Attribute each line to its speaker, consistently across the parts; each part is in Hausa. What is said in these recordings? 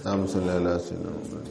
Speaker 1: اللهم صل على سيدنا محمد.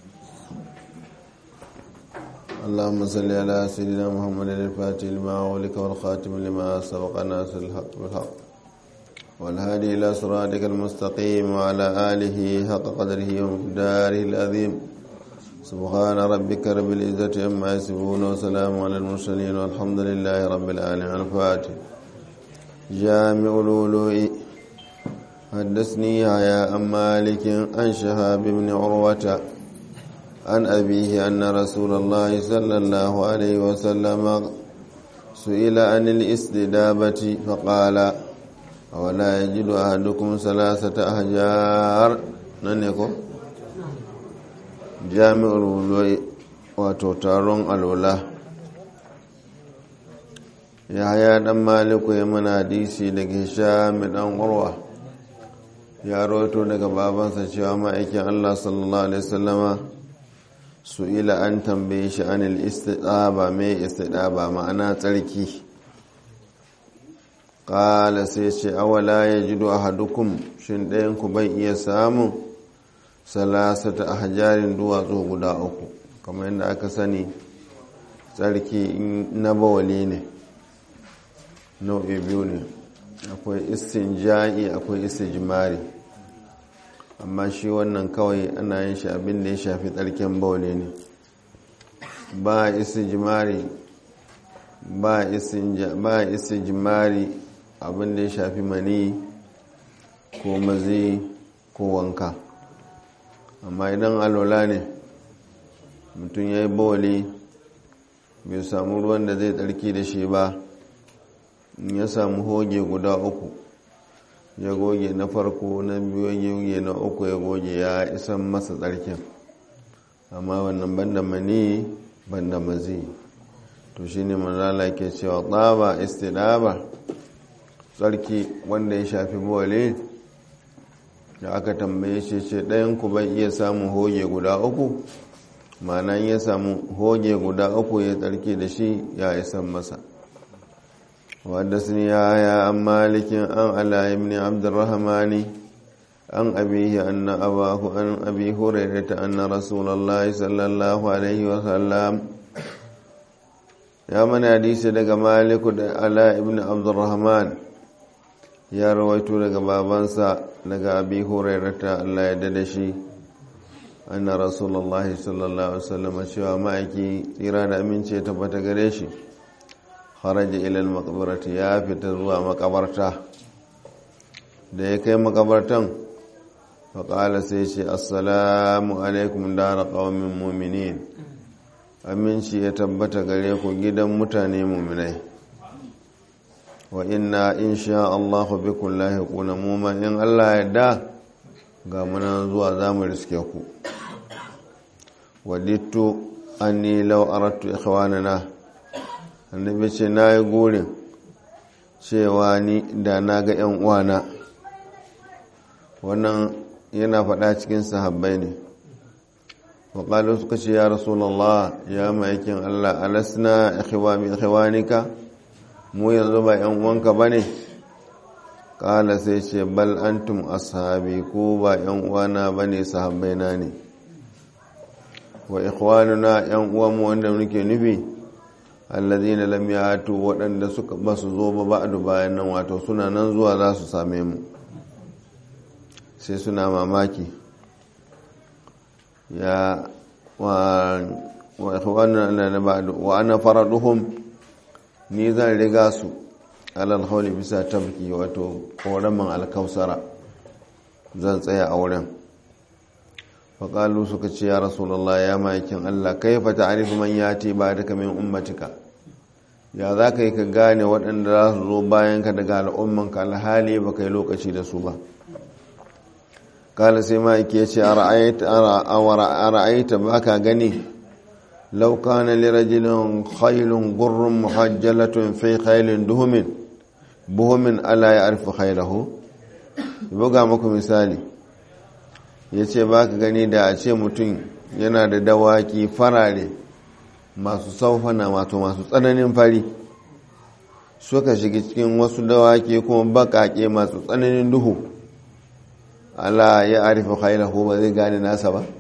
Speaker 1: اللهم صل على سيدنا محمد الفاتح لما أغلق والخاتم لما سبق ناصر الحق بالحق والهادي إلى صراطك المستقيم وعلى آله حق قدره ومقداره العظيم. سبحان ربك رب العزة عما يصفون وسلام على المرسلين والحمد لله رب العالمين. الفاتح. جامع الولوء. حدثني يحيى عن مالك عن شهاب بن عروة عن أبيه أن رسول الله صلى الله عليه وسلم سئل عن الاستدابة فقال أولا يجد أحدكم 3 أحجار. ننكو جامع الولوء وتوتارون الولا. يحيى بن مالك يمن حديثي daga Hisham dan Urwa ya rawaito daga babansa cewa ma'aikin Allah sallallahu alaihi wasallama su'ila an tambaye shi anil istidaba mai istidaba ma'ana tsarki. Qala sai ce awala yajidu ahadukum shin ɗayan ku bai iya samun 3 ahjarin duwatsu guda 3 kamar yadda aka sani tsarki na bawali ne nau'i biyu ne, akwai istinja'i akwai istijmari, amma shi wannan kawai ana yin shi abin da ya shafi tsarkin baule ne, ba istijmari ba istijmari abin da ya shafi mani ko mazi ko wanka. Amma idan alola ne mutum ya yi baule bai samu ruwan da zai tsarki da shi ba, ya samu hoge guda 3 ya goge na farko na biyu ya goge na 3 ya goge ya isan masa tsarkin. Amma wannan banda mani banda mazi to shine manzala ke cewa tsaba istidaba tsarki wanda ya shafi bole da aka tambaye shi ce ɗayan ku bai iya samun hoge guda 3, ma'ana ya samu hoge guda 3 ya tsarki da shi ya isan masa. وحدثني يحيى عن مالك عن علاء بن عبد الرحمن عن أبيه أن أباه عن أبي هريرة أن رسول الله صلى الله عليه وسلم يا من حديث دغ مالك علاء بن عبد الرحمن يا رويت دغ بابانسا دغ أبي هريرة الله يددشي أن رسول الله صلى الله عليه وسلم شوى مايكي إرادة من شيء تبت غريشي kharaja ilal maqbarati ya fita zuwa makabarta. Da ya kai makabartan faƙala sai ce assalamu alaikum dara qaumin mu'minin, aminci ya tabbata gare ku gidan mutane mu'minai, wa inna insha Allahu bikum lahiquna, mu ma in Allah ya da ga muna zuwa zamu riske ku. wadittu anni law aradtu ikhwanana, annabi ce na yi gurin cewa ni da na ga 'yan uwana. Wannan yana faɗa cikin sahabbai ne. waƙalu suka ce ya rasulallah ya ma'aikin Allah alasna ikhwanika, mu yanzu ba 'yan uwanka ba ne? ƙala sai ce bal antum ashabi, ko ba 'yan uwana ba ne, sahabbai na ne. wa ikhwanuna 'yan uwanmu wanda muke nufi alladhina lam yatu, waɗanda suka basu zo ba ba'du bayan nan, wato suna nan zuwa za su same mu. Sai suna mamaki ya wa ikhwanuna ba'du wa ana faraduhum, ni zan riga su alal hawli bisa tabki, wato koraman alkausara zan tsaya a wurin. faƙalu suka ce ya rasulallah ya ma'aikin Allah kaifa ta'rifu man yati ba'daka min ummatika, ya za ka yi ka gane waɗanda za su zo bayan ka daga al'ummanka alhali ba ka yi lokaci da su ba. kala sai ma'aiki ya ce a ra'aita ba ka gani lauka na lirajilin khailun gurrun muhajjalatun fi khailun buhumin ala ya arfi khailahu. buga muku misali, ya ce ba ka gani da a ce mutum yana da dawaki farare masu saufana, wato masu tsananin fari, suka shiga cikin wasu dawaki kuma bakake masu tsananin duhu, ala ya arifa khailahu ba zai gane nasa ba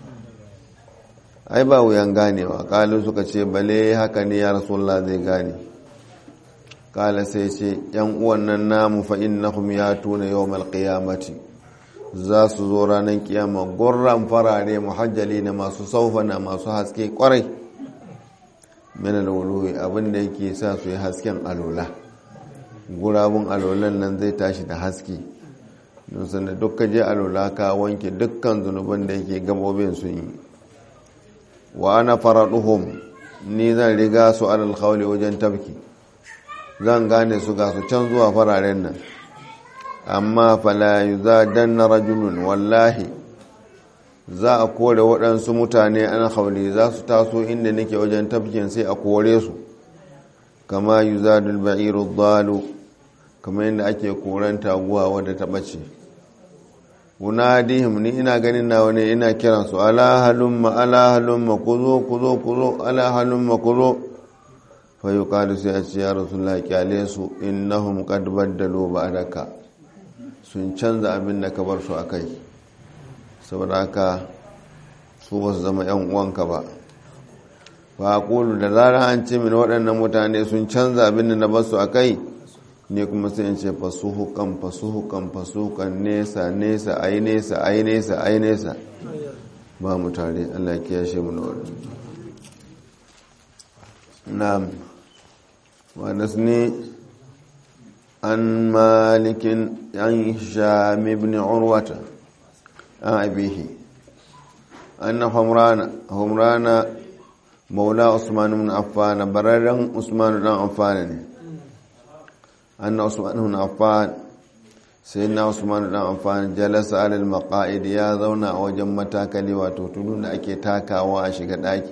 Speaker 1: ai ba wuyan ganewa. Kalu suka ce bale haka ne ya rasulullah zai gane. Kala sai ce yan uwan nan namu fa innahum yatuna yawmal qiyamati za su zo ranar kiyama gurran farare muhajjali na masu saufana masu haske kwarai mina da wuluwi abinda yake sa su yi hasken alola. Gurabun alolan nan zai tashi da haske don sanda duk je alola ka wanke dukkan zunuban da yake gabobin sun yi. Wa ana faraduhum ni zan riga su alal khawli wajen tafki, zan gane su ga su can zuwa fararen nan. Amma fala yuzadanna rajulun wallahi za a kore waɗansu mutane an khawli za su taso inda nake wajen tafkin sai a kore su kama yuzadul ba'iru dalu kama yadda ake koran taguwa wadda ta bace. Unadihim ni ina ganin nawa ne ina kiran su ala halumma kuzo ala halumma kuzo fa yuqalu sai a ce ya rasulullahi kyale su innahum qad baddalu ba'daka sun canza abin da ka bar su akai saboda haka su ba su zama yan uwanka ba. Fa aqulu da zarar an ce min waɗannan mutane sun canza abin da na bar su akai ne kuma sai in ce fasuhukan nesa ai nesa ba mu tare. Allah ya kiyashe mu na wani. Na'am wa nasni an malikin an hisham ibn urwata an abihi anna humrana maula usman ibn affan bararran usman dan affan ne. أن عثمان بن عفان سيدنا عثمان بن عفان جلس على المقاعد يا zauna a wajen matakali wato tudun da ake takawa a shiga daki.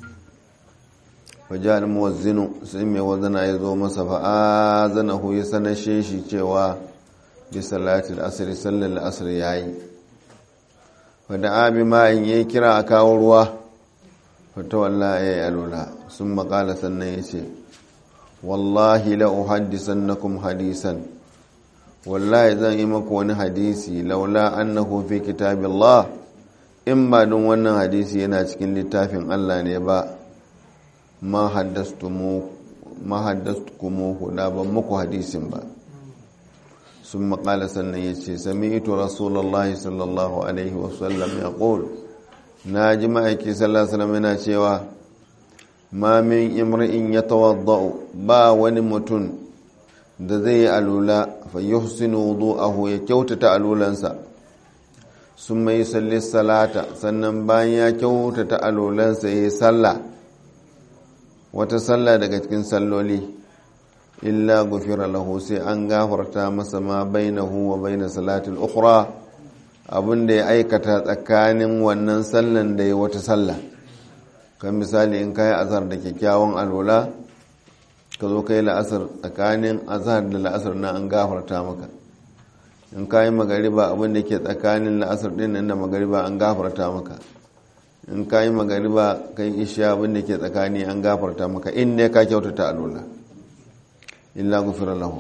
Speaker 1: Wajen muwazzinu sai mai wazana ya zo masa fa azanahu ya sanashe shi cewa bi salatil asr sallal asr yayi. Wada abi ma in yayi kira a kawo ruwa fata wallahi yayi alula sun makala sannan yace wallahi la uhaddisannakum hadisan wallahi zan yi maku wani hadisi laula annahu fi kitabillah in ba don wannan hadisi yana cikin littafin Allah ne ba ma haddastukum da ban muku hadisin ba. Sun maƙala sannan ya ce sami'tu rasulullahi sallallahu alaihi wasallam ya ƙul na ji ma'aiki sallallahu alaihi wasallam yana cewa ma min imri'in ya tawadda'u ba wani mutum da zai yi alula fa yuhsinu wudu'ahu ya kyautata alulansa sun mai salli salata sannan bayan ya kyautata alulansa ya yi sallah wata sallah daga cikin salloli illa gufira lahu sai an gafarta masa ma bainahu wa baina salatul ukhra abinda ya aikata tsakanin wannan sallan da ya wata sallah. Kan misali in kai azhar da kyakkyawan alwala ka zo kai la'asar tsakanin azhar da la'asar na an gafarta maka. In kai magariba abinda ke tsakanin la'asar din nan da magariba an gafarta maka. In kai magariba kai isha abinda ke tsakani an gafarta maka in ne ka kyautata alwala illa gufira lahu.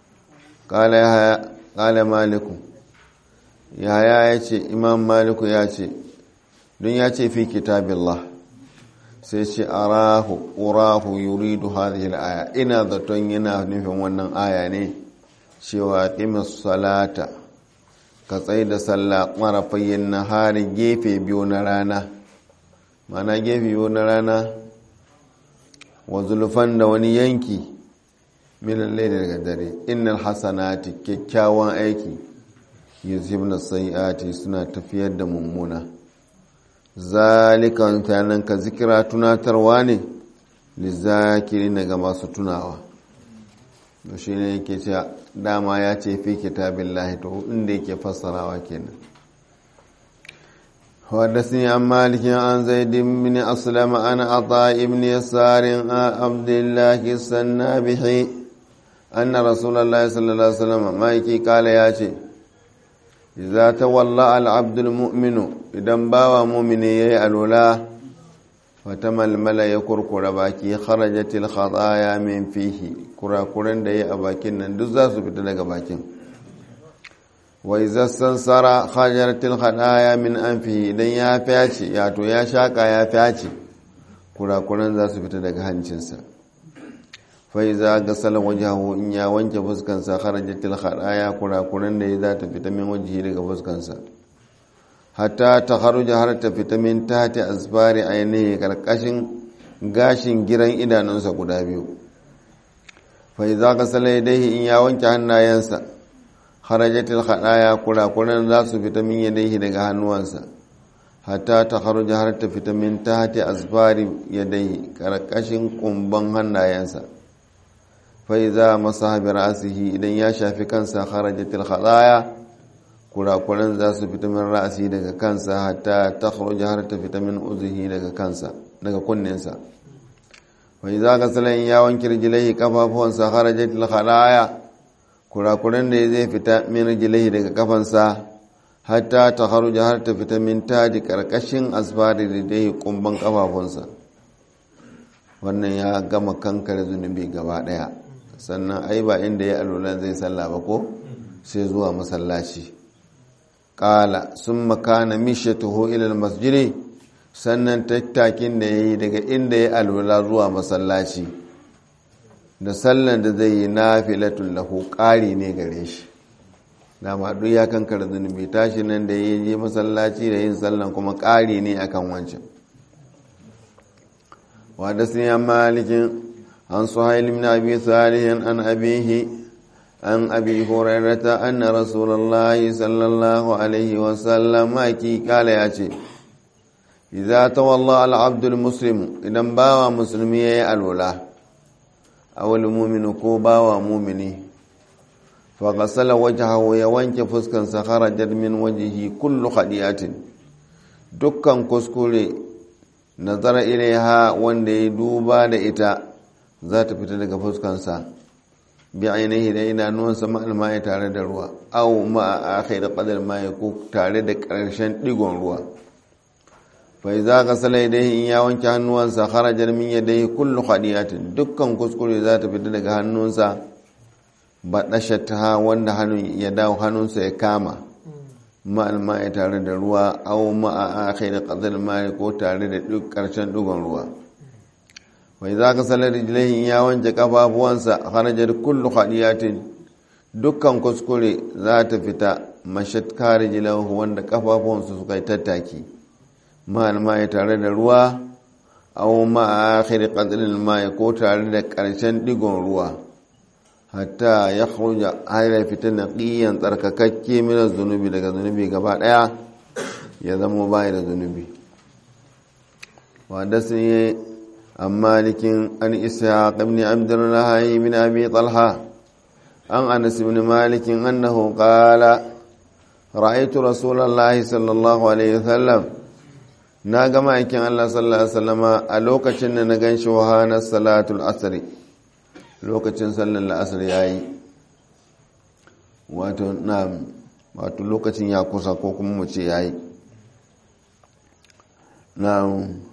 Speaker 1: Qala maliku ya ce imam maliku ya ce don ya ce fi kitabillah sai ce urahu yuridu hadhihi al-aya ina zaton yana nufin wannan aya ne cewa qimis salata ka tsaye da sallah marafayin nahari gefe biyu na rana mana gefe biyu na rana wa zulfan da wani yanki minan laili daga dare innal hasanati kyakkyawan aiki yuzhibna sayiati suna tafiyar da mummuna zalika tanan ka zikira tunatarwa ne lizakirin ga masu tunawa to shine yake cewa dama ya ce fi kitabillahi to inda yake fassarawa kenan. حدثني عن مالك عن زيد بن أسلم عن عطاء بن يسار عن عبد الله السنابحي أن رسول الله صلى الله عليه وسلم مايكي قال ياتي إذا تولى العبد المؤمن إذا باوى مؤمن يألولا فتململ يكركر باكي خرجت الخطايا من فيه كراكرن دي أباكين ندزا سبت لك باكين wa idza sansara khajaratil khadaya min anfihi idan ya fyace ya shaka ya fyace kurakuran za su fita daga hancinsa fa idza gasala wajhahu in ya wanke fuskansa kharajatil khadaya kurakuran da za ta fita min wajhi daga fuskansa hatta takharuja har ta fita min tahti asbari ainihi karkashin gashin giran idanunsa guda biyu fa idza gasala yadayhi in ya wanke hannayensa kharajatil khadaya kurakuran za su fita min yadayhi daga hannuwansa hatta takharuja har ta fita min tahti asbari yadayhi karkashin kumban hannayensa fa idza masaha bi ra'sihi idan ya shafi kansa kharajatil khadaya kurakuran za su fita min ra'si daga kansa hatta takhruja har ta fita min uzhi daga kansa daga kunninsa wa idza gasala ya wanki rijlaihi kafafuwansa kharajatil khadaya kurakuran da zai fita min rijlaihi daga kafansa hatta takharuja har ta fita min taji karkashin asfari ridai kumban kafafunsa wannan ya gama kankare zunubi gaba daya sannan ai ba inda ya alwala zai sallah ba ko sai zuwa masallaci qala summa kana mishyatuhu ila almasjid sannan tattakin da yayi daga inda ya alwala zuwa masallaci da sallan da zai yi nafilatul lahu qari ne gare shi dama duk ya kankara zunubi tashi nan da ya je masallaci da yin sallan kuma qari ne akan wancan wa da sun malikin عن سهيل بن أبي صالح عن أبيه عن أبي هريرة أن رسول الله صلى الله عليه وسلم قال ياتي إذا تولى العبد المسلم إذا باوى مسلمي الولا أو المؤمن كوبا ومؤمني فغسل وجهه يوانك فسكا سخرجت من وجهه كل خطيئة دكا كسكولي نظر إليها وندي دوبا لإتا za ta fita daga fuskansa bi ainihi da idanuwansa ma'al maye tare da ruwa au ma'a akhir qadar maye ko tare da karshen digon ruwa fa iza ghasala yadayhi in ya wanke hannuwansa kharaja min yadayhi kullu khadiyatin dukkan kuskure za ta fita daga hannunsa badashata wanda hannun ya dawo hannunsa ya kama ma'al maye tare da ruwa au ma'a akhir qadar maye ko tare da duk karshen digon ruwa wai za ka salar rijilai ya wanke kafafuwansa harajar kullu khadiyatin dukkan kuskure za ta fita mashatka rijilahu wanda kafafuwansu suka yi tattaki ma'alma ya tare da ruwa au ma'akhir qadril ma'i ko tare da karshen digon ruwa hatta ya khuruja hayra fita naqiyan tsarkakakke min zunubi daga zunubi gaba daya ya zama bai da zunubi wa dasni عن مالك عن إسحاق بن عبد الله بن أبي طلحة عن أنس بن مالك أنه قال رأيت رسول الله صلى الله عليه وسلم ناقم أيكن الله صلى الله عليه وسلم ألوكة نغن شوهان الصلاة العصر لوكة صلى العصر ياي wato lokacin ya kusa ko kuma mu ce yayi na'am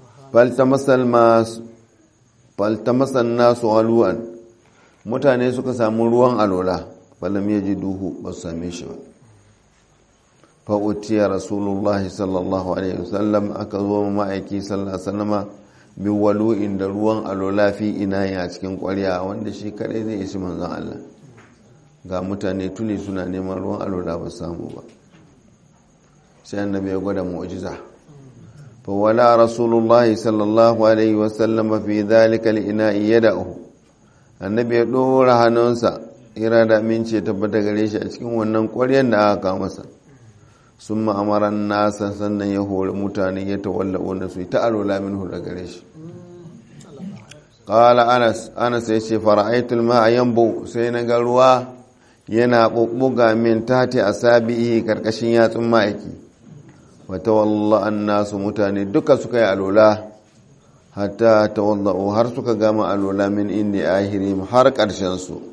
Speaker 1: faltamasan nasu aluwan mutane suka samu ruwan alola falam ya ji duhu ba su same shi ba fa'utiyar rasulullahi sallallahu alaihi wasallam aka zo ma'aiki sallallahu alaihi wasallama bi walu'in da ruwan alola fi ina a cikin ƙwarya wanda shi kadai zai isi manzon Allah ga mutane tuli suna neman ruwan alola ba samu ba sai annabi ya gwada mu'jiza فولا رسول الله صلى الله عليه وسلم في ذلك الإناء يدعه النبي يدور hannunsa irada min ce tabbata gare shi a cikin wannan ƙwaryar da aka kawo masa summa amara nasa sannan ya hore mutane ya tawalla'una su ta alwala minhu da gare shi qala anas ya ce fara'aitul ma'a yanbu sai na ga ruwa yana bubbuga min tati asabihi karkashin yatsun ma'aiki watawalla annasu mutane duka suka yi alola hatta tawallau har suka gama alola min inda ahiri har karshen su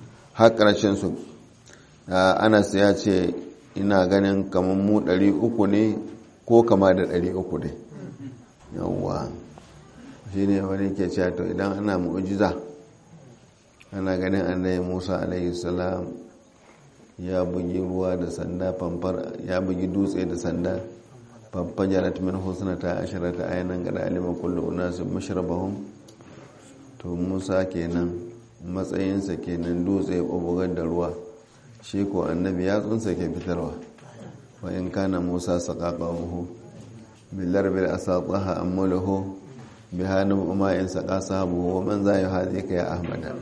Speaker 1: Anas ya ce ina ganin kamar mu 300 ne ko kama da 300 ne yawwa shine wani ke cewa to idan ana mu'jiza ana ganin annabi Musa alaihi salam ya bugi ruwa da sanda ya bugi dutse da sanda fanfajarat min husnata asharata aynan gada alima kullu unasin mashrabahum. to Musa kenan matsayinsa kenan dutse ya bugar da ruwa, shi ko annabi yatsunsa ke fitarwa. wa in kana Musa saqaqahu bilarbil asataha amalahu bihanum uma'in saqa sahabu wa man za yuhadika ya ahmada.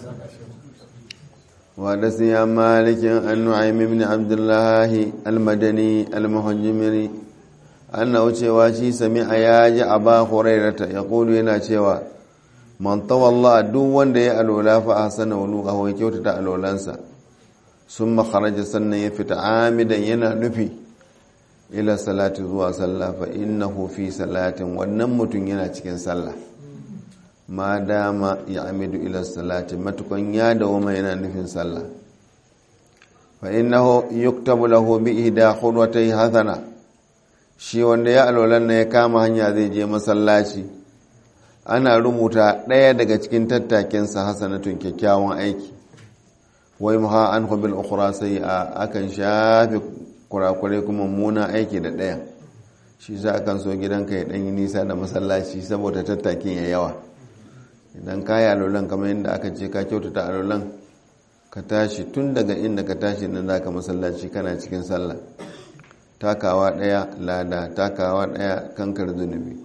Speaker 1: وحدثني عن مالك عن نعيم بن عبد الله المدني المهجمري أنه شواشي سمع ياج أبا هريرة يقول هنا شوا من طوى الله دوان دي الولا فأحسن ولوغه ويكوتة الولانسا ثم خرج سنة يفت عامدا ينا نفي إلى صلاة ذو صلى فإنه في صلاة ونمت ينا تكين صلى ma dama ya amidu ila salati matukan ya dawoma yana nufin sallah. fa innahu yuktabu lahu bi ihda khudwatay hasana, shi wanda ya alwalan ya kama hanya zai je masallaci, ana rubuta ɗaya daga cikin tattakinsa hasanatun kyakkyawan aiki. wai muha an bil ukhra sai akan shafi kurakure kuma muna aiki da ɗaya. shi za akan so gidanka ya ɗanyi nisa da masallaci saboda tattakin ya yawa. idan ka yi alolan kamar yadda aka ce ka kyautata alolan, ka tashi tun daga inda ka tashi nan za ka masallaci kana cikin sallah. takawa ɗaya lada, takawa ɗaya kankar zunubi.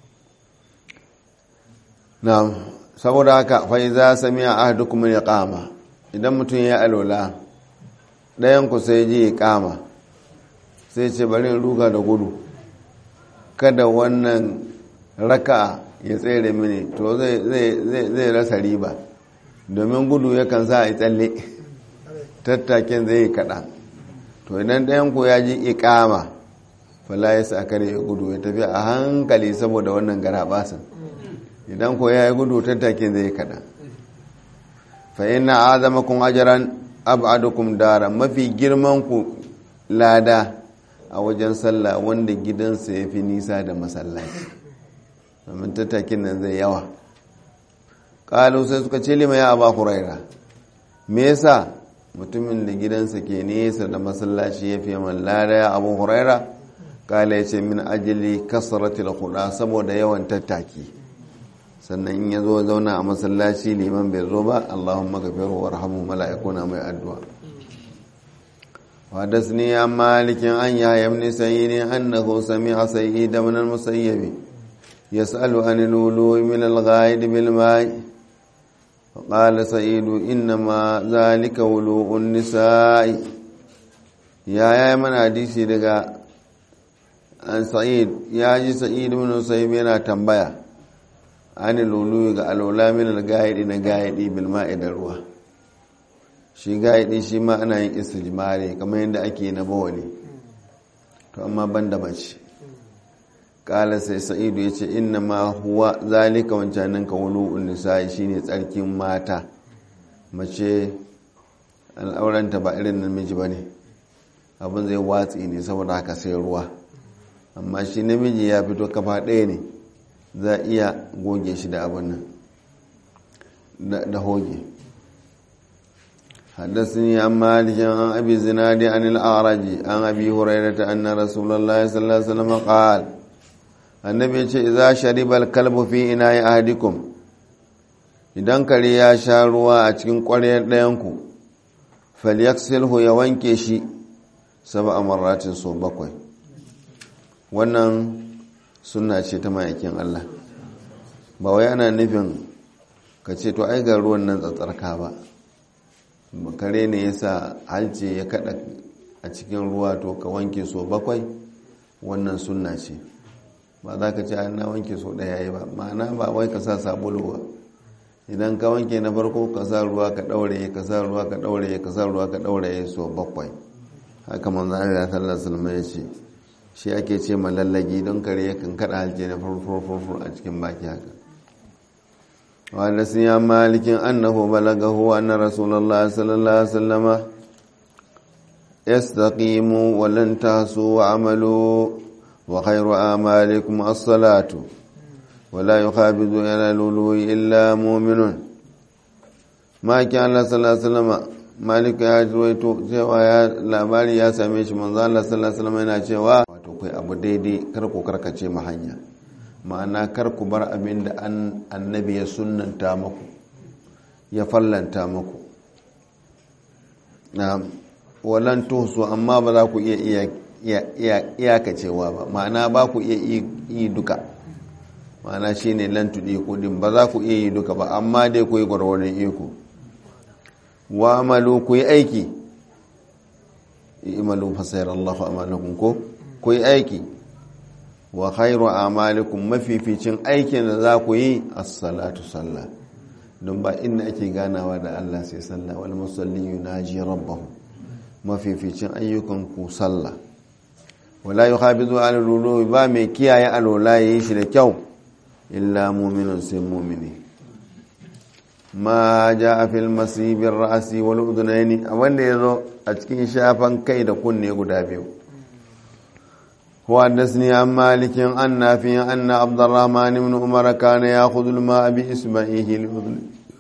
Speaker 1: na saboda haka fai za sami a ahadu kuma ya kama, idan mutum ya alola ɗayanku sai ji ya kama sai ce bari ruga da gudu, kada wannan raka ya tsere mini, to zai rasa riba, domin gudu yakan sa a tsalle, tattakin zai yi kaɗan. to idan ɗayanku ya ji ikama fala ya sa kare ya gudu, ya tafi a hankali saboda wannan gara basan. idan ko ya yi gudu tattakin zai yi kaɗan. fa ina azamakun ajaran ab'adukum dara, mafi girman ku lada a wajen sallah wanda gidansa ya fi nisa da masallaci, domin tattakin nan zai yawa. ƙalu sai suka ce lima ya aba huraira, me yasa mutumin da gidansa ke nesa da masallaci ya fi man lada ya abu huraira? ƙala ya ce min ajili kasaratil huda, saboda yawan tattaki. sannan in ya zo zauna a masallaci liman bai zo ba, Allahumma gafiru warhamu, mala'ikuna mai addu'a. وحدثني عن مالك عن يحيى بن سعيد أنه سمع سعيد بن المسيب يسأل عن الولوء من الغائط بالماء، فقال سعيد إنما ذلك ولوء النساء. يا من حديثي daga an Sa'id, ya ji Sa'id ibn Musayyib yana tambaya an lulu ga alwala min al-ga'idi na ga'idi bil ma'i da ruwa. shi ga'idi shi ma ana yin istijmari kamar yadda ake na bawali, to amma banda mace. kala sai Sa'idu ya ce inna ma huwa zalika wancanin ka wulu'un nisa'i shine tsarkin mata. mace al'auranta ba irin namiji bane, abin zai watsi ne, saboda haka sai ruwa. amma shi namiji ya fito kafa ɗaya ne, za iya goge shi da abin nan da hoge. حدثني عن مالك عن أبي الزناد عن الأعرج عن أبي هريرة أن رسول الله صلى الله عليه وسلم قال النبي إذا شرب الكلب في إناء أحدكم idan kare ya sha ruwa a cikin ƙwaryar ɗayanku falyaksilhu ya wanke shi 7 marratin so 7. wannan sunna ce ta ma'aikin Allah, ba wai ana nufin ka ce to ai ga ruwan nan tsatsarka ba, kare ne ya sa halce ya kada a cikin ruwa to ka wanke so 7, wannan sunna ce. ba za ka ce an na wanke so 1 yayi ba, ma'ana ba wai ka sa sabulu ba. idan ka wanke na farko ka sa ruwa ka daure, ka sa ruwa ka daure, ka sa ruwa ka daure so 7. haka manzo Allah sallallahu alaihi wasallam ya ce, shi ake ce malallagi, don kare yakan kada halce na furfurfurfur a cikin baki haka. وحدثني عن مالك أنه بلغه أن رسول الله صلى الله عليه وسلم استقيموا ولن تهسوا وعملوا وخير أعمالكم الصلاة ولا يخابد إلى الولو إلا مؤمن. ما كان الله صلى الله عليه وسلم malik ya ruwaito cewa ya labari ya same shi manzo Allah sallallahu alaihi wasallam yana cewa wato kai abu daidai kar ku karkace ma hanya ma'ana kar ku bar abin da annabi ya sunnanta muku ya fallanta muku na walan tuhsu amma ba za ku iya iyakacewa ba ma'ana ba ku iya yi duka ma'ana shine lan tudi kudin ba za ku iya yi duka ba amma dai ku yi gwargwadon iko wa amalu ku yi aiki imalu fasayar Allah amalakum ko ku yi aiki wa khairu amalikum mafificin aikin da za ku yi as-salatu sallah don ba inda ake ganawa da Allah sai sallah wal musalli yunaji rabbahu mafificin ayyukan ku sallah wala yukhabidu ala lulu ba mai kiyaye alola yayi shi da kyau illa mu'minun sai mu'mini ma jaa fil masibir ra'si wal udhunaini wanda yazo a cikin shafan kai da kunne guda biyu huwa dasni an malikin an nafi anna abdurrahman ibn umar kana ya'khudhu al ma'a bi isba'ihi al udhun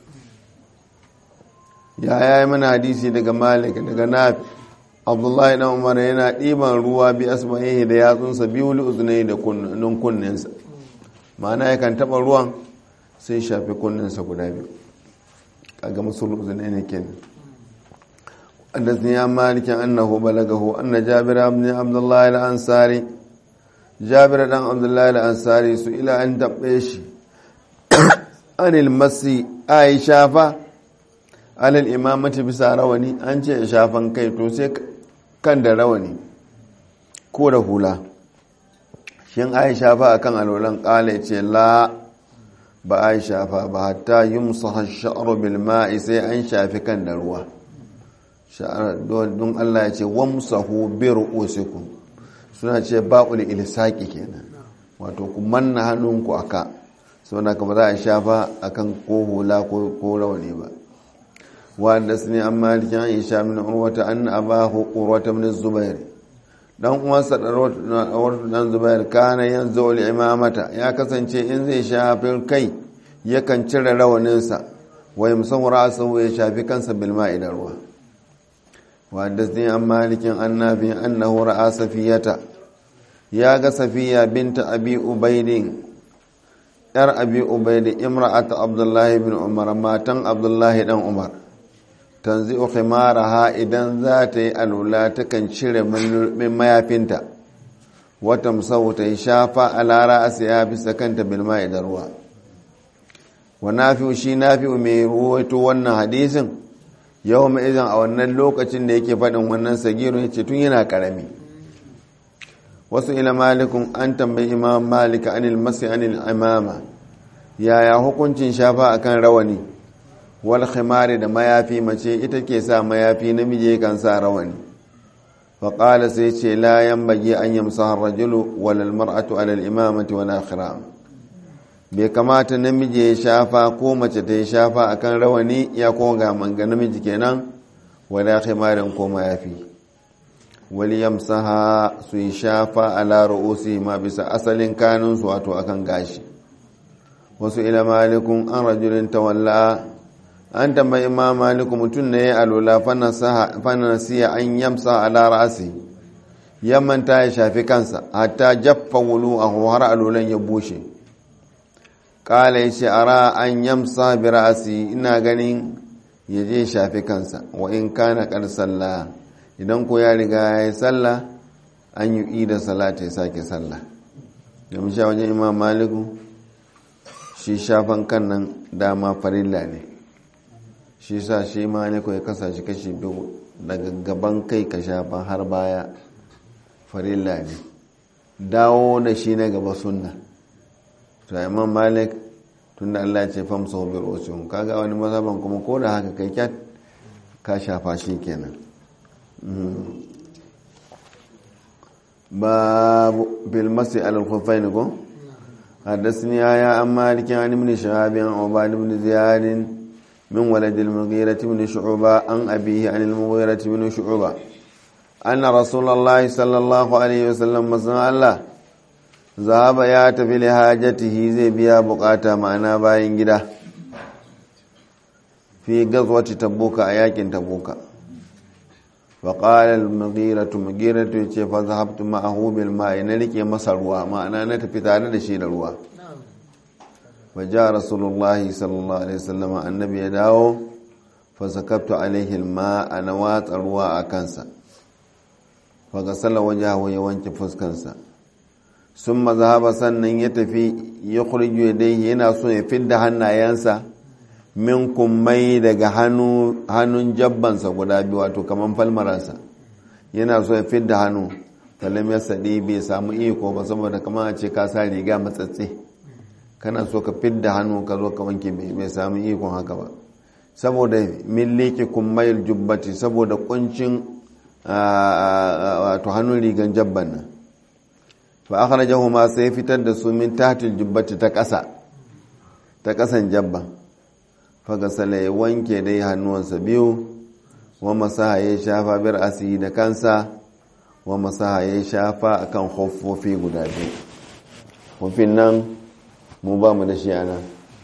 Speaker 1: ya yayi mana hadisi daga malik daga nafi abdullahi dan umar yana diban ruwa bi asba'ihi da yatsunsa biyu li udhunaini da kunnensa ma'ana yakan taba ruwan sai shafi kunnensa guda biyu kaga musul uzunaini kenan annabi ya malikin annahu balagahu anna jabir ibn abdullah al-ansari jabir dan abdullah al-ansari su ila an tabbe shi anil masi aisha fa alal imamati bisa rawani an ce shafan kai to sai kan da rawani ko da hula shin aisha fa akan alolan kale ce la ba a shafa ba hatta yi musu sha'aru bilma'i sai an shafi kan da ruwa don Allah ya ce wamsahu bi ru'usikum suna ce ba'ul ilsaqi kenan wato ku manna hannunku aka saboda ka ba za a shafa akan ko hula ko rawani ba wanda sune an malikin Aisha min urwata an abahu qurwata min zubair dan uwansa dan Zubair kana yanzu al-imamata ya kasance in zai shafi kai yakan cire rawaninsa wa yamsahu ra'sahu ya shafi kansa bil ma'i da ruwa wa hadathani an malikin annabi annahu ra'a safiyata ya ga safiya binta abi ubaidin yar abi ubaid imra'at abdullah ibn umar matan abdullah dan umar tanzi'u khimaraha idan za ta yi alula takan cire min mayafinta wata musau ta yi shafa alara asiya bisa kanta bilma'i da ruwa wa nafi'u shi nafi'u mai ruwaito wannan hadisin yau mai izin a wannan lokacin da yake faɗin wannan sagiru ya ce tun yana ƙarami wasu ila malikun an tambayi imam malika anil masi anil imama yaya hukuncin shafa akan rawani wal khimari da mayafi mace ita ke sa mayafi namiji kan sa rawani fa qala sai ce la yanbaghi an yamsaha ar-rajulu wal mar'atu ala al-imamati wal akhira bai kamata namiji ya shafa ko mace ta yi shafa akan rawani ya ko ga manga namiji kenan wala khimarin ko mayafi wal yamsaha su yi shafa ala ru'usi ma bisa asalin kanun su wato akan gashi wasu ila malikun an rajulin tawalla an tambayi imam maliku mutum ne ya alola fanasiya an yamsa ala ra'asi yammanta ya shafi kansa hatta jaffa wulu a har alolan ya bushe kala ya ce ara an yamsa bi ra'asi ina ganin ya je shafi kansa wa in kana kar sallah idan ko ya riga ya yi sallah an yi da salata ya sake sallah da mu sha wajen imam maliku shi shafan kan nan dama farilla ne shi sa shi ma ne kawai kasa shi kashi biyu daga gaban kai ka shafa har baya farilla ne dawo da shi na gaba sunna to imam malik tunda Allah ya ce famsa bi rusul kaga wani mazhaban kuma ko da haka kai kyat ka shafa shi kenan babu bil masi al khuffain ko حدثني يا عن مالك عن ابن شهاب عن عباد بن زياد من ولد المغيرة بن شعبة عن أبيه عن المغيرة بن شعبة أن رسول الله صلى الله عليه وسلم مسمع الله ذهب ياتفي لحاجته زي بيا بقاتا معنا باين جدا في غزوة تبوك أياك تبوك faƙalar magiratu ce fa zahabtu ma'ahu bil ma'i na rike masa ruwa ma'ana na tafi tare da shi da ruwa wajen rasulullahi sallallahu alaihi wasallam annabi ya dawo fa zakabtu alaihi ma'a na watsa ruwa a kansa fa gasala wajahu ya wanke fuskansa sun mazhaba sannan ya tafi ya kurju dai yana so ya fidda hannayensa min kummai daga hannun jabbansa guda biyu wato kaman falmaransa yana so ya fidda hannu falam ya sadi bai samu iko ba saboda kamar a ce ka sa riga matsatse kana so ka fidda hannu ka zo ka wanke bai samu ikon haka ba saboda milliki kummayil jubbati saboda kuncin wato hannun rigan jabban nan fa akhrajahu ma sai fitar da su min tahtil jubbati ta kasan jabban fa gasala ya wanke dai hannuwansa biyu wa masaha ya shafa bir asi da kansa wa masaha ya shafa akan khuffofi guda biyu khuffin nan mu ba mu da shi ana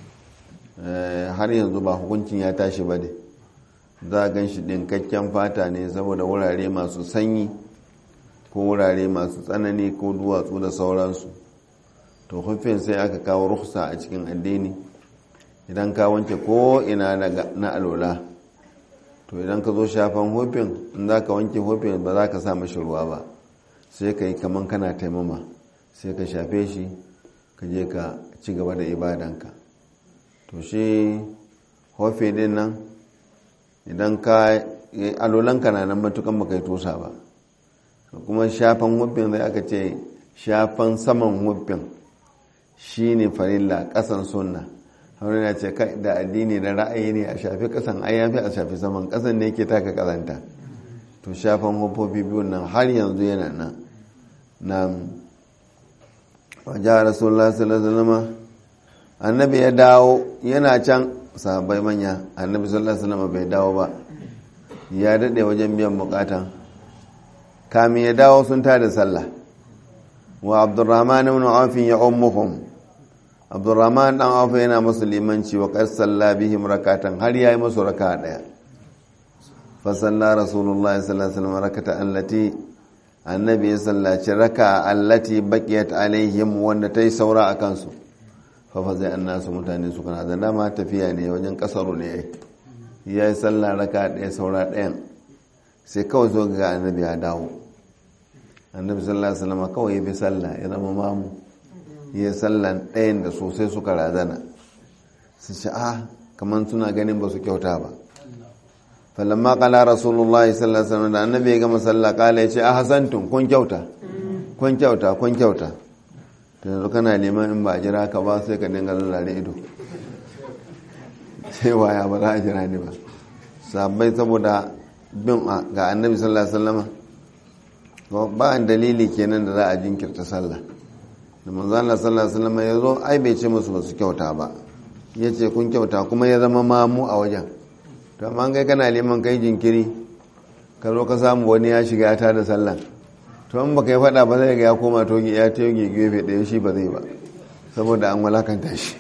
Speaker 1: har yanzu ba hukuncin ya tashi ba dai za a gan shi ɗinkakken fata ne saboda wurare masu sanyi ko wurare masu tsanani ko duwatsu da sauransu to hufin sai aka kawo rukhsa a cikin addini idan ka wanke ko ina na alola to idan ka zo shafan hufin in za ka wanke hufin ba za ka sa mashi ruwa ba sai ka yi kaman kana taimama sai ka shafe shi ka je ka ci gaba da ibadanka to shi hufi din nan idan ka alolanka na nan matukan baka yi tosa ba kuma shafan hufin zai aka ce shafan saman hufin shi ne farilla kasan sunna haurin ya ce da addini da ra'ayi ne a shafi kasan ayyafi a shafi saman kasan ne ke taka kazanta to shafan hufofi biyun nan har yanzu yana nan na wajen rasulullah sallallahu annabi ya dawo yana can sahabbai manya annabi sallallahu alaihi wasallam bai dawo ba ya dade wajen biyan bukatan kamin ya dawo sun tada sallah wa abdurrahman ibn auf ya ummuhum abdurrahman dan auf yana musu limanci wa qad salla bihim rakatan har yayi musu raka'a daya fa salla rasulullahi sallallahu alaihi wasallam rakata allati annabi ya sallaci raka'a allati baqiyat alaihim wanda tayi saura akan su fa zai annasu mutane su kana da dama tafiya ne wajen kasaru ne yayi sallah raka'a daya saura dayan sai kawai zo ga annabi ya dawo annabi sallallahu alaihi wasallam kawai ya bi sallah ya zama mamu ya sallan ɗayan da sosai suka razana su ce kamar suna ganin ba su kyauta ba falamma qala rasulullahi sallallahu alaihi wasallam da annabi ya gama sallah kala ya ce ahsantum kun kyauta to yanzu kana neman in ba jira ka ba sai ka dinga lalare ido cewa ya ba za a jira ne ba sabai saboda bin ga annabi sallallahu alaihi wasallam ba an dalili kenan da za a jinkirta sallah da manzo Allah sallallahu alaihi wasallam ya zo ai bai ce musu ba su kyauta ba yace kun kyauta kuma ya zama mamu a wajen to amma kai kana liman kai jinkiri ka zo ka samu wani ya shiga ya tada sallah to in baka yi fada ba zai ga ya koma togi ya toge gefe ɗaya shi ba zai ba saboda an walakanta shi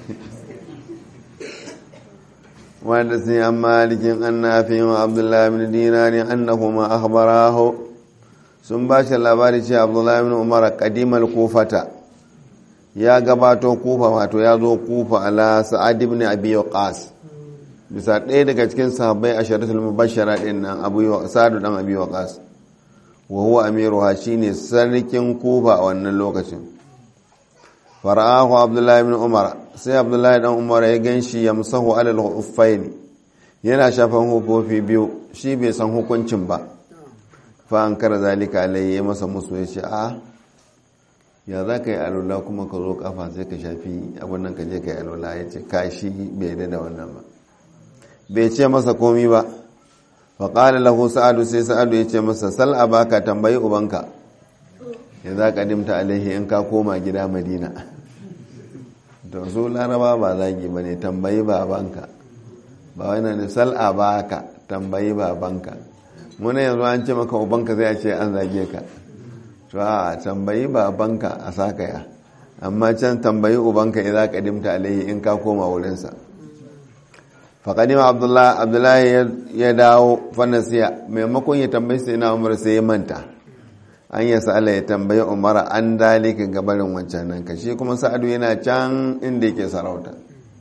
Speaker 1: wanda sai an malikin annafi wa abdullahi bin dinari annahuma akhbarahu sun ba shi labari ce abdullahi bin umar qadimal kufata ya gabato kufa wato ya zo kufa ala sa'ad ibn abi waqas bisa ɗaya daga cikin sahabbai asharatul mubashshara din nan sa'ad dan abi waqas wa huwa amiruha shine sarkin kufa a wannan lokacin fara'ahu abdullahi ibn umar sai abdullahi dan umar ya ganshi yamsahu ala al-uffayn yana shafan hufofi biyu shi bai san hukuncin ba fa an kara zalika alayhi ya masa musu ya ce ya za ka yi alola kuma ka zo kafa sai ka shafi abin nan ka je ka yi alola ya ce kashi bai da wannan ba bai ce masa komi ba fa qala lahu sa'adu sai sa'adu ya ce masa sal abaka tambayi ubanka ya za ka dimta alaihi in ka koma gida madina to su laraba ba zagi ba ne tambayi babanka ba wani ne sal abaka tambayi babanka muna yanzu an ce maka ubanka zai ce an zage ka to a tambayi babanka a sakaya amma can tambayi ubanka idan ka dimta alaihi in ka koma wurinsa faƙadima abdullahi ya dawo fanasiya maimakon ya tambayi sai na umar sai ya manta an yi sa'ala ya tambayi umar an dalika gabarin wancan nan ka shi kuma sa'adu yana can inda yake sarauta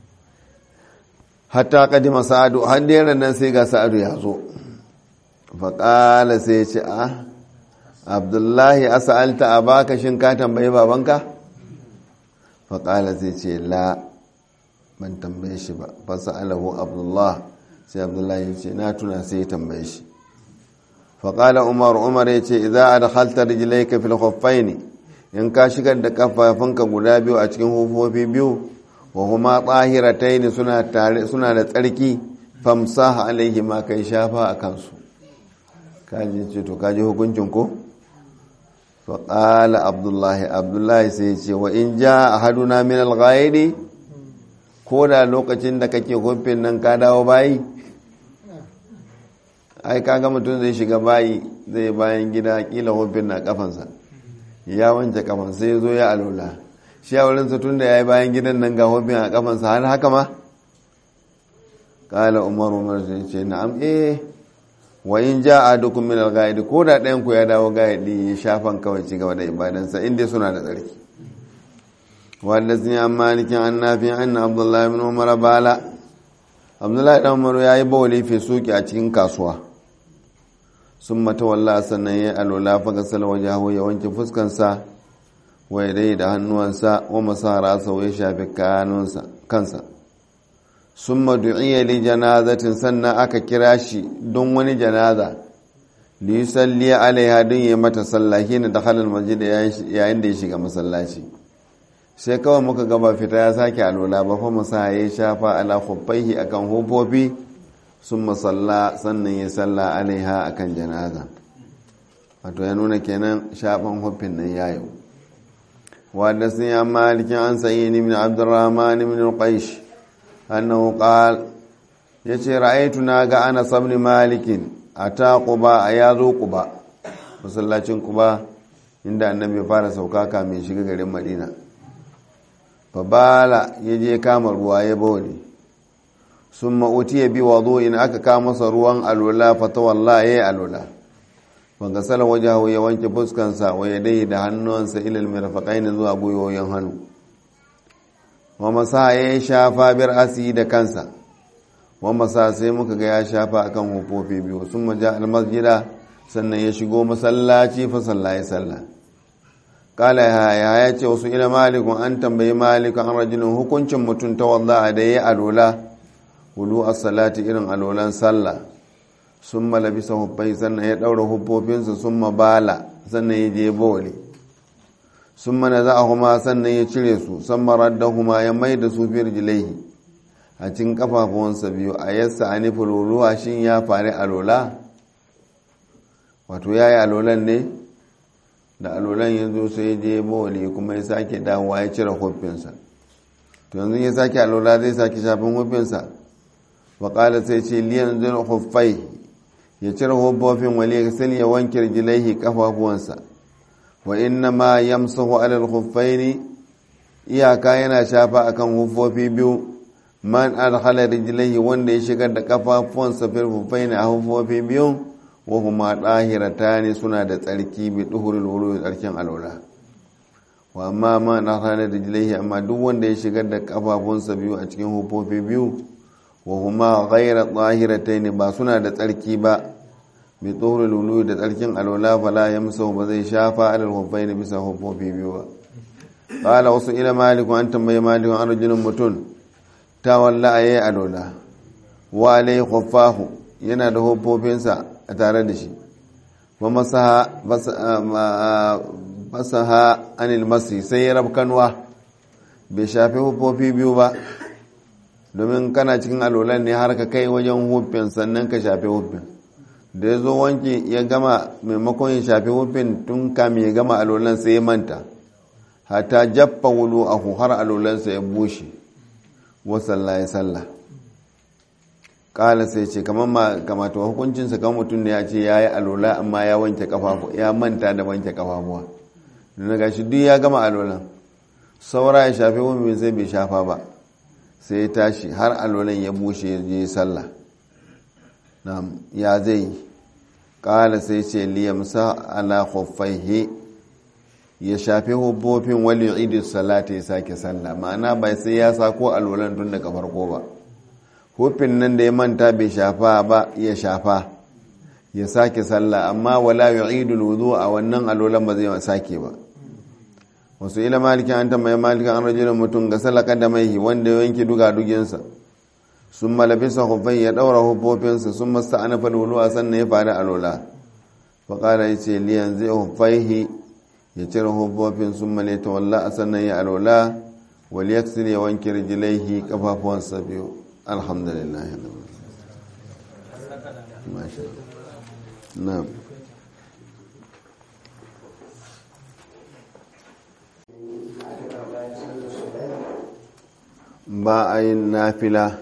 Speaker 1: hatta kadima sa'adu har da nan sai ga sa'adu ya zo faƙala sai ya ce abdullahi asa'alta a baka shin ka tambayi babanka faƙala sai ce la ban tambaye shi ba fasa'alahu abdullah sai abdullahi ya ce na tuna sai ya tambaye shi faƙala umar ya ce idza adkhalta rijlayka fil khuffaini in ka shigar da kafafunka guda biyu a cikin hufofi biyu wa huma tahirataini suna da tsarki famsaha alaihi ma kai shafa a kansu kaji ce to kaji hukuncin ko faƙala abdullahi sai ya ce wa in ja ahaduna min al-ghaidi ko da lokacin da kake hufin nan ka dawo bayi ai kaga mutum zai shiga bayi zai bayan gida kila hufin na kafansa ya wanke kafansa sai zo ya alola shi a wurinsa tun da ya yi bayan gidan nan ga hufin a kafansa har haka ma kala umar sai ce na'am wa in ja a dukkan min al-ghaidi ko da ɗayan ku ya dawo gaidi ya shafan kawai ci gaba da ibadansa inda suna da tsarki والذي عن مالك عن نافع أن عبد الله بن عمر بالا عبد الله بن عمر yayi bawli fi suki a cikin kasuwa summa tawalla sannan ya alwala fa gasala wajahu ya wanke fuskansa wa yadai da hannuwansa wa masara sa ya shafi kansa summa du'iya li janazatin sannan aka kira shi don wani janaza li yusalli alaiha din ya mata sallahi ne da halal masjid yayin da ya shiga masallaci sai kawai muka gaba fita ya sake alola ba fa musa ya shafa ala khuffaihi akan hufofi sun masalla sannan ya salla alaiha akan janaza wato ya nuna kenan shafan hufin nan yayo wadda sun yi malikin an sayi ni min abdurrahman min qaish annahu qal yace ra'aytu na ga ana sabni malikin ata quba ayazo quba masallacin quba inda annabi ya fara sauka kamin shiga garin madina fabala ya je kama ruwa ya bawali sun ma'uti ya bi wazo in aka kama masa ruwan alola fatawalla ya yi alola wanga sala wajahu ya wanke fuskansa wa ya dai da hannunsa ilal mirfaqain zuwa gwiwoyin hannu wa masa ya shafa bir asi da kansa wa masa sai muka ga ya shafa akan hufofi biyu sun maja almasjida sannan ya shigo masallaci fa sallaye sallah kala ya ce wasu ila malikun an tambayi malikun an rajulun hukuncin mutum ta wadda da ya alola hudu a salati irin alolan sallah sun malabisa hufai sannan ya ɗaura hufofinsa sun mabala sannan ya je bawali sun mana za a huma sannan ya cire su san marar da huma ya mai da su fiyar jilaihi a cikin kafafuwansa biyu a yassa a nufin ruwa shin ya fari alola wato ya yi alolan ne da alolan ya zo sai je bawali kuma ya sake dawowa ya cire hufinsa to yanzu ya sake alola zai sake shafin hufinsa waƙala sai ce liyan zai hufai ya cire hufofin wali ya sani ya wanke jilaihi kafafuwansa wa inna ma yamsahu alal huffaini iyaka yana shafa akan hufofi biyu man adkhala rijlaihi wanda ya shigar da kafafuwansa fil huffaini a hufofi biyu wahuma ɗahiratani suna da tsarki bi duhurul wuri tsarkin alwala wa amma ma na hana da jilaihi amma duk wanda ya shigar da kafafunsa biyu a cikin hufofi biyu wahuma ghaira ɗahirataini ba suna da tsarki ba bi duhurul wuri da tsarkin alwala fala yamsahu ba zai shafa alal hufaini bisa hufofi biyu ba qala wasu ila maliku an tambaye maliku an rajulun mutun ta walla ayi alwala wa alai khuffahu yana da hufofinsa a tare da shi wa masaha anil masi sai ya rabkanwa bai shafi hufofi biyu ba domin kana cikin alolan ne har ka kai wajen hufin sannan ka shafi hufin da ya zo wanki ya gama maimakon ya shafi hufin tun kamin ya gama alolan sai ya manta hata jaffa wulu a har alolansa ya bushe wasalla ya sallah kala sai ce kamata hukuncinsa kan mutum ne ya ce ya yi alola amma ya wanke kafafu ya manta da wanke kafafuwa don gashi duk ya gama alolan saura ya shafi wani sai bai shafa ba sai ya tashi har alolan ya bushe ya je sallah ya zai ƙala sai ce liyamsa ala khuffaihi ya shafi hubbofin wali idis salata ya sake sallah ma'ana bai sai ya sako alolan tun daga farko ba hufin nan da ya manta bai shafa ba ya shafa ya sake sallah amma wala yu'idul wudu a wannan alolan ba zai sake ba wasu ila malikin an tambaye malikin an rajulun mutum ga salaka da mai wanda ya yanke duga duginsa sun malabisa hufai ya daura hufofinsa sun masta ana falwulu a sannan ya faru alola faƙara ya ce liyan zai hufaihi ya cire hufofin sun malaita walla a sannan ya alola wal yaksir ya wanke rijilaihi kafafuwansa biyu alhamdulillah na'am ba a yin nafila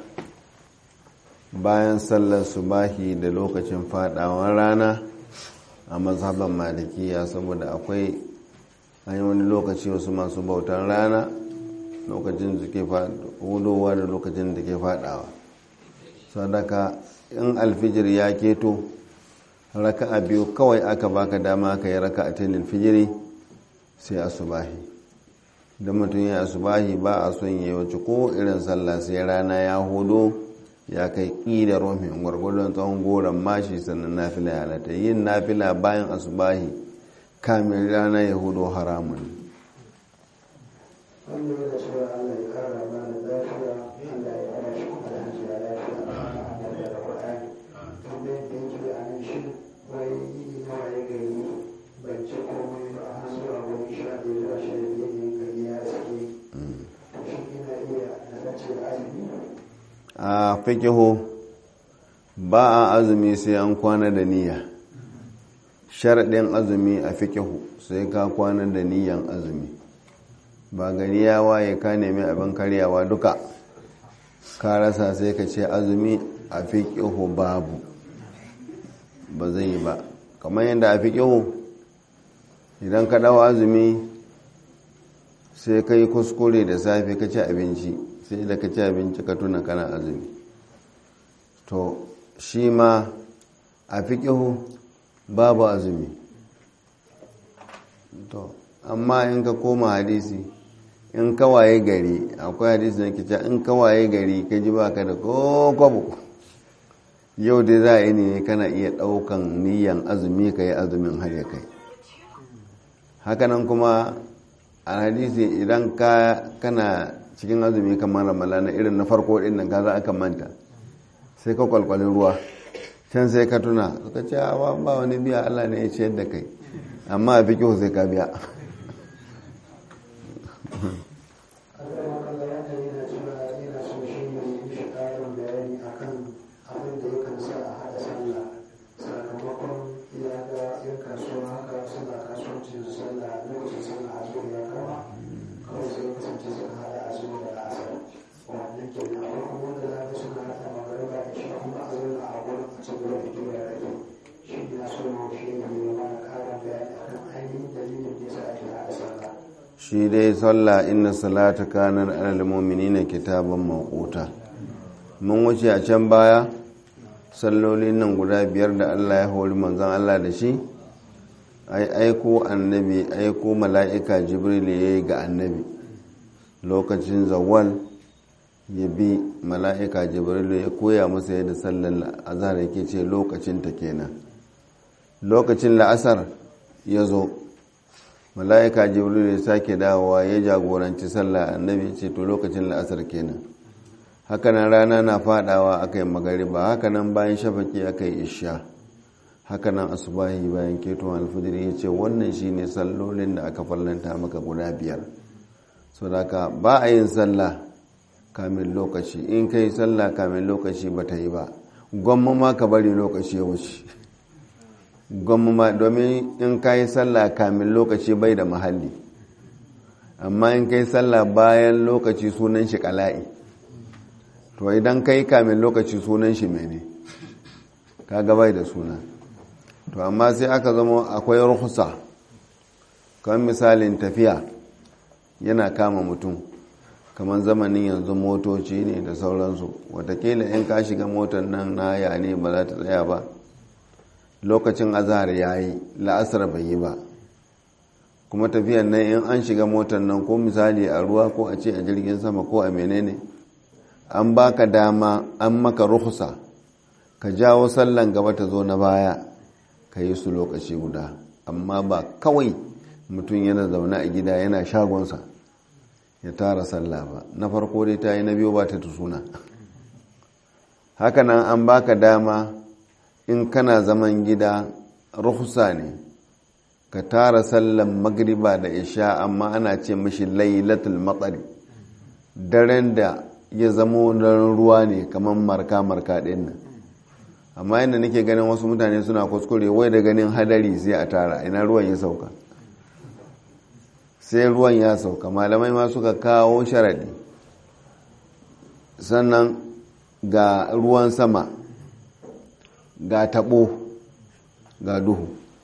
Speaker 1: bayan sallar subahi da lokacin fadawar rana a mazhaban malikiya saboda akwai wani lokaci wasu masu bautar rana lokacin da ke hudowa da lokacin da ke fadawa sadaka in alfijir ya keto raka a biyu kawai aka baka dama ka yi raka a tilin fijiri sai a subahi da mutum ya asubahi ba a son yi wacce ko irin sallah sai rana ya hudo ya kai ƙida romin gwargwadon tsawon goron mashi sannan nafila ya halatta yin nafila bayan asubahi kamin rana ya hudo haramun a fikihu ba a azumi sai an kwana da niyya sharaɗin azumi a fikihu sai ka kwana da niyyan azumi ba gari ya waye ka nemi abin karyawa duka ka rasa sai ka ce azumi a fikihu babu ba zai yi ba kamar yadda a fikihu idan ka dawo azumi sai ka yi kuskure da safe ka ci abinci sai da ka ci abinci ka tuna kana azumi to shi ma a fiƙihu babu azumi to amma in ka koma hadisi in kawaye gari akwai hadisi na kica in kawaye gari ka ji baka da kwabo yau dai za a yi ne kana iya ɗaukan niyan azumi ka yi azumin har ya kai hakanan kuma a hadisi idan kana cikin azumi kamar ramala na irin na farko din nan kaza aka manta sai ka kwalkwalin ruwa can sai ka tuna suka ce ba wani biya Allah ne ya ciyar da kai amma a fikihu sai ka biya shi dai sallah inna salata kanar alal mu'minina kitaban mawquta mun wuce a can baya sallolin nan guda biyar da Allah ya hori manzon Allah da shi aiko annabi aiko mala'ika jibril yayi ga annabi lokacin zawwal ya bi mala'ika jibril ya koya masa yadda sallar azhar yake ce lokacin ta kenan lokacin la'asar ya zo mala'ika jibril ya sake dawowa ya jagoranci sallah annabi ce to lokacin la'asar kenan hakanan rana na fadawa aka yi magariba hakanan bayan shafaki aka yi isha hakanan asubahi bayan keton alfijir ya ce wannan shine sallolin da aka fallanta maka guda biyar so da ka ba a yin sallah kamin lokaci in ka yi sallah kamin lokaci ba ta yi ba gwamma ma ka bari lokaci ya wuce gwamma domin in ka yi sallah kamin lokaci bai da mahalli amma in ka yi sallah bayan lokaci sunan shi kala'i to idan ka yi kamin lokaci sunan shi mene ka bai da suna to amma sai aka zama akwai rukhsa kan misalin tafiya yana kama mutum kamar zamanin yanzu motoci ne da sauransu, watakila in ka shiga motar nan na haya ne ba za ta tsaya ba, lokacin azahar ya yi la'asar bai yi ba, kuma tafiyan nan in an shiga motar nan ko misali a ruwa ko a ce a jirgin sama ko a menene, an baka dama an maka rukhsa ka jawo sallan gaba ta zo na baya ka yi su lokaci guda, amma ba kawai mutum yana zaune a gida yana shagonsa ya tara sallah ba. Na farko dai ta yi, na biyu ba ta suna. Hakanan an baka dama in kana zaman gida rukhsa ne ka tara sallan magriba da isha, amma ana ce mashi lailatul matsari, daren da ya zamo daren ruwa ne kamar marka-marka ɗin nan. Amma yadda nake ganin wasu mutane suna kuskure, wai da ganin hadari sai a tara, ina ruwan ya sauka, sai ruwan ya sauka. Malamai ma suka kawo sharaɗi, sannan ga ruwan sama, ga taɓo, ga duhu.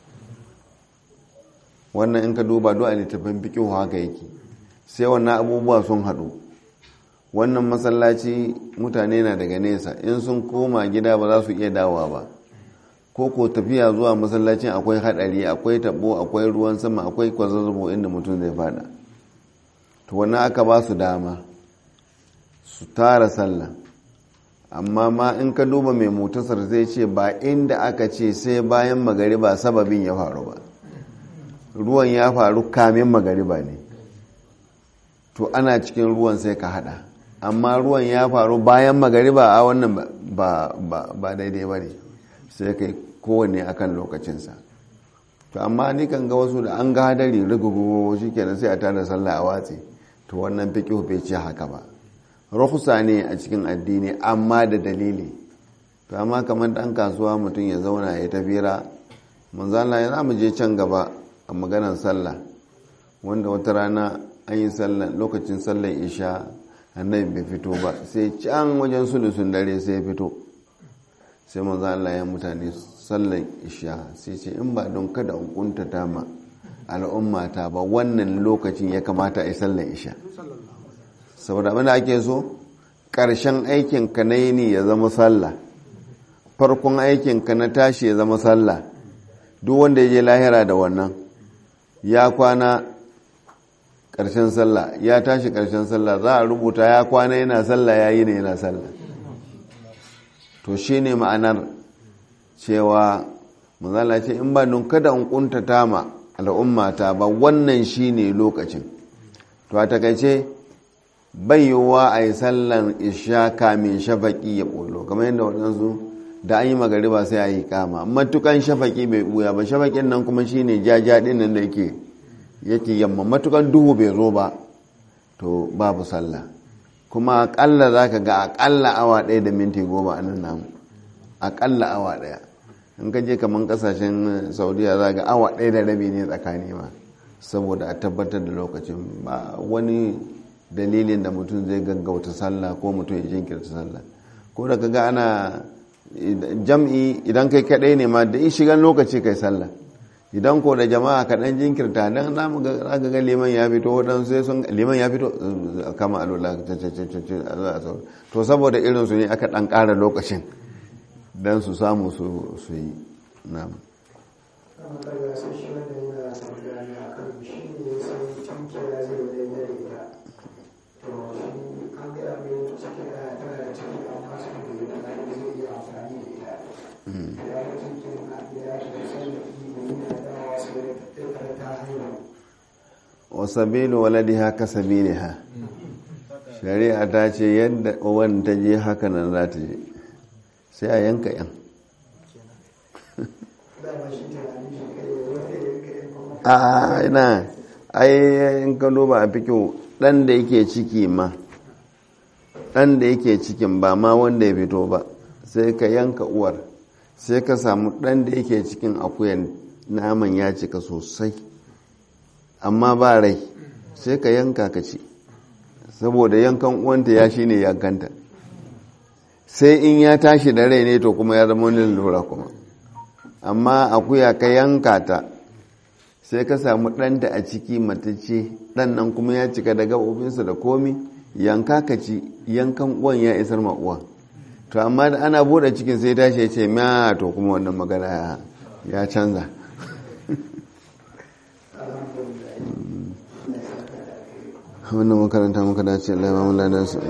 Speaker 1: Wannan in ka duba duk a littafin fiqh haka yake, sai wannan abubuwa sun haɗu. Wannan masallaci mutane na daga nesa, in sun koma gida ba za su iya dawowa ba, ko tafiya zuwa masallacin akwai haɗari, akwai taɓo, akwai ruwan sama, akwai kwazazzabo inda mutum zai fada. To wannan aka ba su dama su tara sallah, amma ma in ka duba mai mutasar zai ce ba inda aka ce sai bayan magariba sababin ya faru ba, ruwan ya faru kamin magariba ne, to ana cikin ruwan sai ka hada. Amma ruwan ya faru bayan magariba, a wannan ba daidai ba ne, sai kai kowane akan lokacinsa. To amma ni kan ga wasu da an ga hadari rugugu shi kenan sai a tada sallah a watsi, to wannan fiqh bai ce haka ba. Rukhsa ne a cikin addini amma da dalili. To amma kamar dan kasuwa mutum ya zauna ya tafira, manzo Allah ya zamu je can gaba a maganar sallah, wanda wata rana an yi sallah lokacin sallar isha, annabi bai fito ba, sai can wajen sulusun dare sai ya fito. Sai manzo Allah ya mutane sallar isha, sai ce in ba don kada in kuntata ma al'ummata ba, wannan lokacin ya kamata a yi sallar isha. Saboda abin da ake so, ƙarshen aikin ka na yini ya zama sallah, farkon aikin ka na tashi ya zama sallah. Duk wanda ya je lahira da wannan, ya kwana ƙarshen sallah, ya tashi ƙarshen sallah, za a rubuta ya kwana yana sallah, ya yi ne yana sallah. To shi ne ma'anar cewa manzala ce in ba nun kada in kuntata ma al'ummata ba, wannan shi ne lokacin. To a takaice bayyowa a yi sallan isha kamin shafaƙi ya ɓolo, kamar yadda waɗansu da an yi magariba sai a yi kama, matukan shafaƙi bai ɓuya ba. Shafaƙin nan kuma shi ne jajaɗin nan da yake yamma, matukan duhu bai zo ba, to babu sallah. Kuma aƙalla za ka ga aƙalla awa 1 da minti 10 a nan namu, aƙalla awa 1. In ka je kamar ƙasashen saudiya za ga awa 1 da rabi ne tsakani ma, saboda a tabbatar da lokacin. Ba wani dalilin da mutum zai gaggauta sallah ko mutum ya jinkirta sallah. Ko da ka ga ana jam'i, idan kai kaɗai ne ma da shigan lokaci kai sallah, idan ko da jama'a kaɗan jinkirta, don za ga liman ya fito, waɗansu sai sun liman ya fito kama alola, to saboda irinsu ne aka ɗan ƙara lokacin don su samu su yi namu. wasabilu waladiha ka sabiliha, shari'a ta ce yadda uwan ta je haka nan za ta je, sai a yanka yan. Ina ai in ka duba a fikin dan da yake ciki ma, dan da yake cikin ba ma wanda ya fito ba, sai ka yanka uwar, sai ka samu dan da yake cikin akuyan naman ya cika sosai amma ba rai, sai ka yanka ka ci, saboda yankan uwanta ya shi ne yankanta. Sai in ya tashi da rai ne to kuma ya zama wani lura kuma. Amma akuya ka yanka ta, sai ka samu ɗanta a ciki matacce, ɗan nan kuma ya cika da gaɓoɓinsa da komi, yanka ka ci, yankan uwan ya isar ma uwan. To amma da ana bude cikin sai tashi ya ce ma to kuma wannan magana ya canza. Wannan makaranta muka dace Allah ya ba mu ladan su.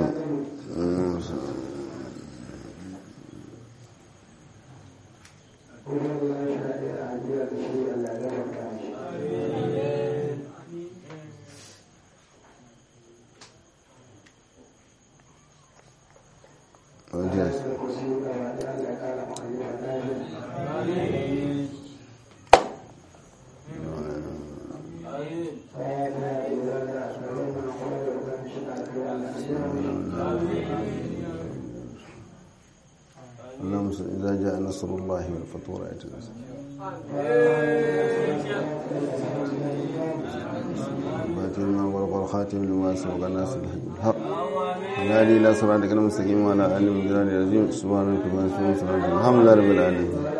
Speaker 1: اللهم إذا جاء نصر الله والفتح ورأيت الناس باتل ما ورق الخاتم لما سبق الناس الحق لا لي لا صراطك المستقيم ولا آل من جلال العظيم سبحانك وبحمدك الحمد لله رب العالمين.